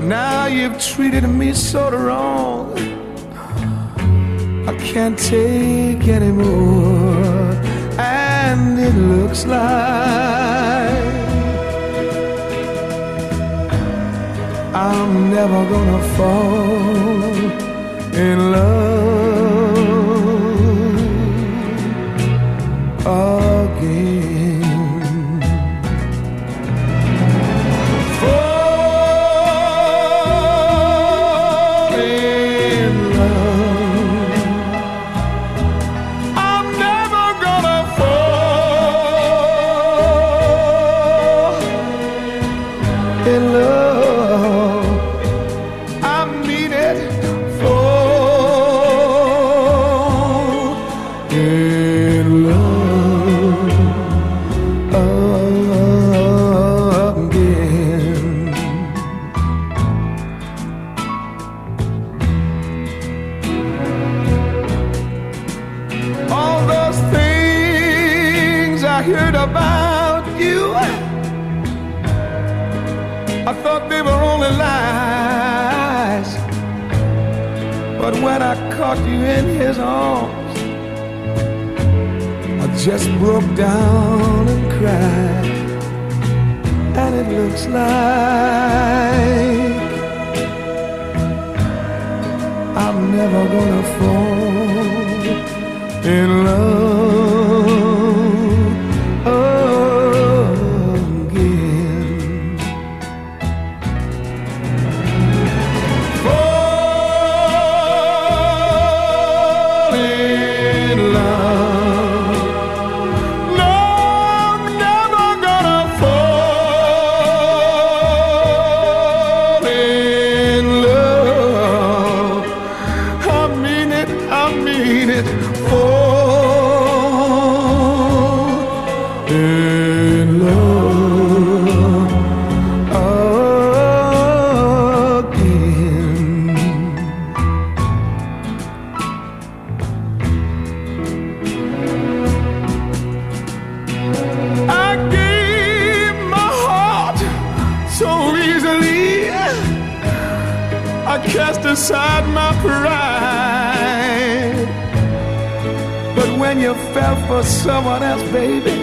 Now you've treated me so wrong, I can't take anymore. And it looks like I'm never gonna fall in love again. In love, I mean it, fall in love again. All those things I heard about you, I thought they were only lies. But when I caught you in his arms, I just broke down and cried. And it looks like I'm never gonna fall in love again. I mean it, fall in love again. I gave my heart so easily, I cast aside my pride. But when you fell for someone else, baby,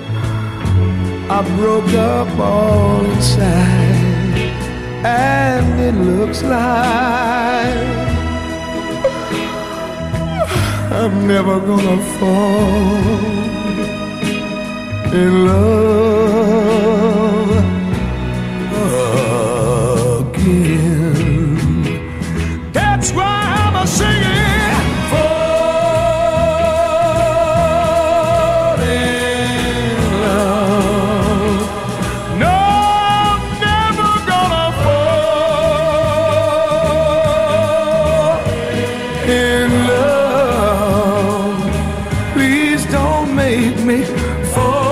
I broke up all inside. And it looks like I'm never gonna fall in love again. That's why I'm a singing. In love, please don't make me fall.